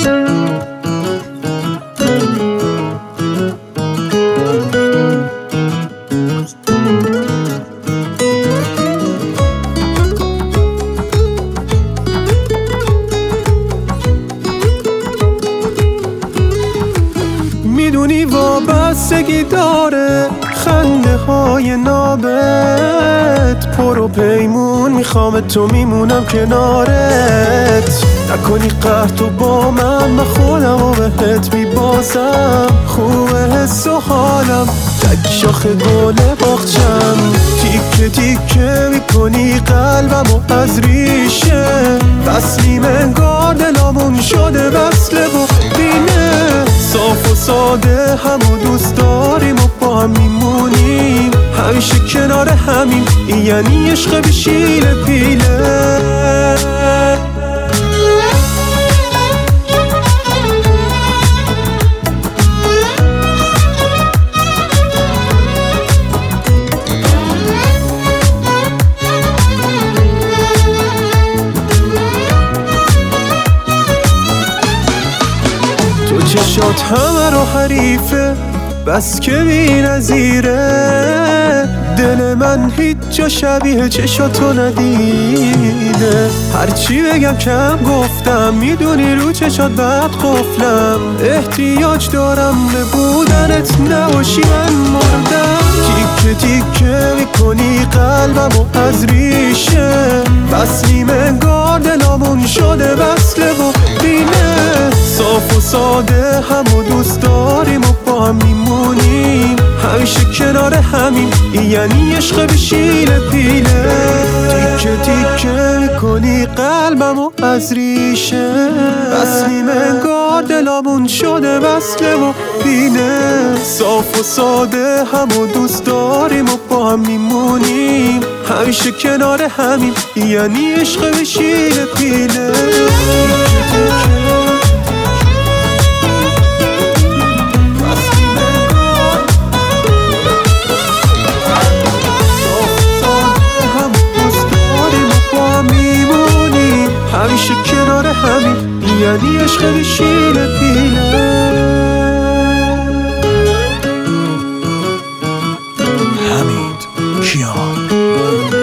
میدونی وابستگی داره خنده های نابت، پر و پیمون میخوام تو میمونم کنارت. نکنی قهر تو با من خودم و بهت میبازم، خوبه حس و حالم تک شاخه گل باغچم. تیکه تیکه میکنی قلبم و از ریشه، وصلیم انگار دلامون شده وصله و بینه. صاف و ساده همو دوست داریم و با هم میمونیم، همیشه کنار همین، این یعنی عشق بیشیل پیله. چشات همه رو حریفه، بس که بی نظیره. دل من هیچ جا شبیه چشاتو ندیده. هرچی بگم کم گفتم، میدونی رو چشات بد قفلم. احتیاج دارم به بودنت، نباشی من مردم. تیکه تیکه میکنی قلبم و از ریشه، وصلیم انگار دلامون شده وصله و بینه. صاف و ساده همو دوست داریم و با هم میمونیم، همیشه کنار همین، این یعنی عشق بیشیل پیله. تیکه تیکه میکنی قلبم و از ریشه، وصلیم انگار دلامون شده وصله و بینه. صاف و ساده همو دوست داریم و با هم میمونیم، همیشه کنار همین، این یعنی عشق بیشیل پیله. همیشه کنار همین، یعنی عشق بیشیل پیله. حمید کیان